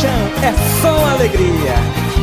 paixão, é só alegria.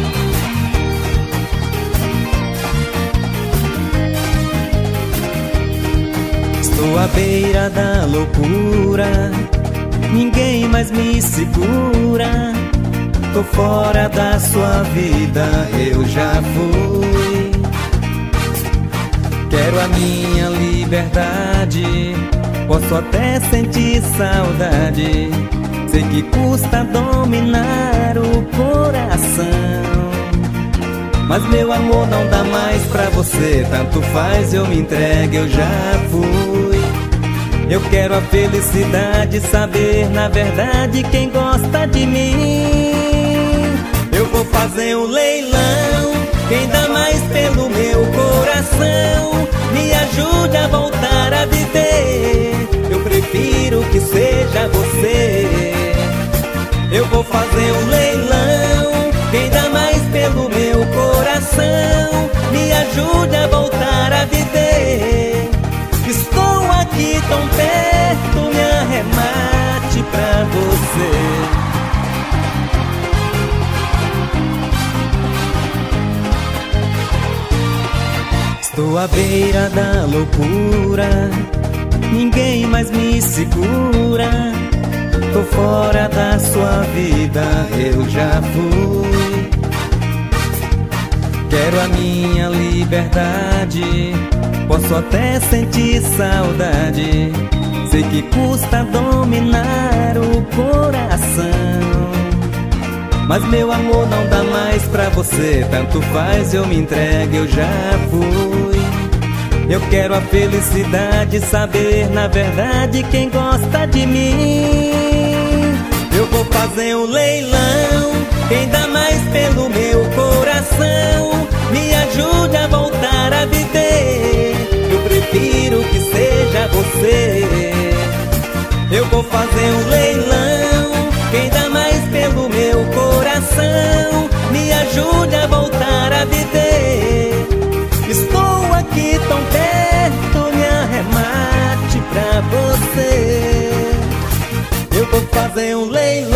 Estou à beira da loucura, ninguém mais me segura. Tô fora da sua vida, eu já fui. Quero a minha liberdade, posso até sentir saudade. Sei que custa dominar o coração, mas meu amor não dá mais pra você. Tanto faz, eu me entrego, eu já fui. Eu quero a felicidade, saber na verdade quem gosta de mim. Eu vou fazer um leilão, quem dá mais pelo meu coração. Me ajude a voltar a viver, eu prefiro que seja você. Eu vou fazer um leilão, quem dá mais pelo meu coração. Me ajude a voltar a viver. Estou aqui tão perto, me arremate pra você. Estou à beira da loucura, ninguém mais me segura. Tô fora da sua vida, eu já fui. Quero a minha liberdade, posso até sentir saudade. Sei que custa dominar o coração, mas meu amor não dá mais pra você. Tanto faz, eu me entrego, eu já fui. Eu quero a felicidade, saber na verdade quem gosta de mim. Eu vou fazer um leilão, quem dá mais pelo meu coração. Me ajude a voltar a viver, eu prefiro que seja você. Eu vou fazer um leilão, quem dá mais pelo meu coração. Me ajude a voltar a viver. Estou aqui tão perto, me arremate pra você. Eu vou fazer um leilão.